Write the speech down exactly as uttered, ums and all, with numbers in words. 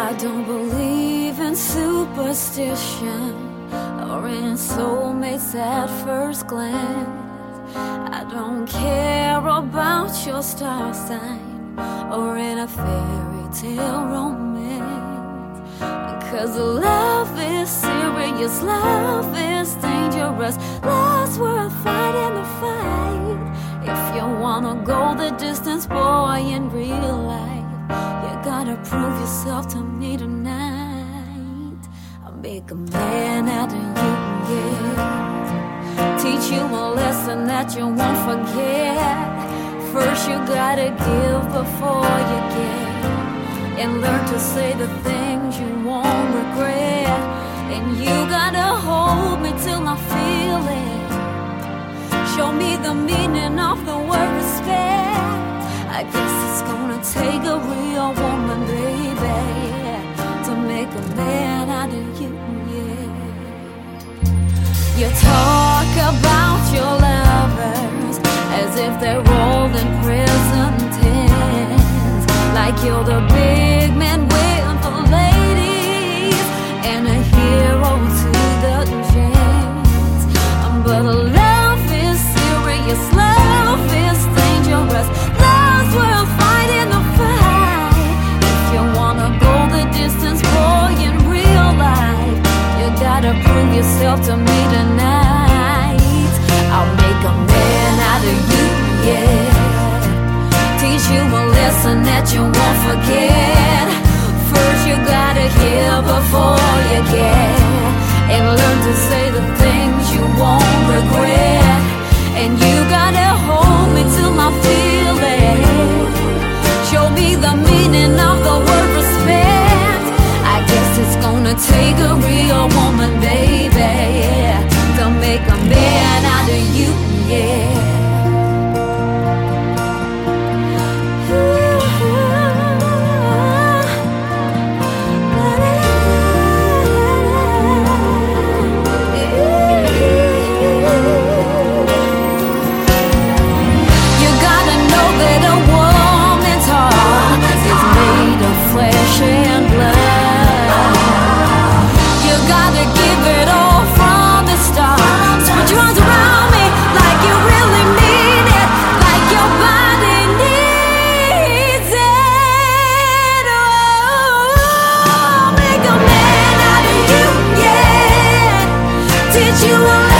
I don't believe in superstition or in soulmates at first glance. I don't care about your star sign or in a fairy tale romance. Cause love is serious, love is dangerous, love's worth fighting the fight. If you wanna go the distance, boy, in real life, you gotta prove yourself to me tonight. I'll make a man out of you, yeah. Teach you a lesson that you won't forget. First you gotta give before you get, and learn to say the things you won't regret. And you gotta hold me till I feel it. Show me the meaning of the word respect. I guess it's gonna take a real woman, baby, to make a man out of you, yeah. You talk about your lovers as if they're all in present tense, like you're the big man waiting for ladies and a hero to the gents. But love is serious, love is dangerous, love's worth fighting the fight. If you wanna go the distance, boy, in real life, you gotta prove yourself to me tonight. I'll make a man out of you, yeah. Teach you a lesson that you won't forget. First you gotta hear before you get, and learn to say the things you won't regret. And you gotta hold me till I feel it. Show me the meaning of the word respect. I guess it's gonna take a real woman, baby, yeah, to make a man out of you, yeah. You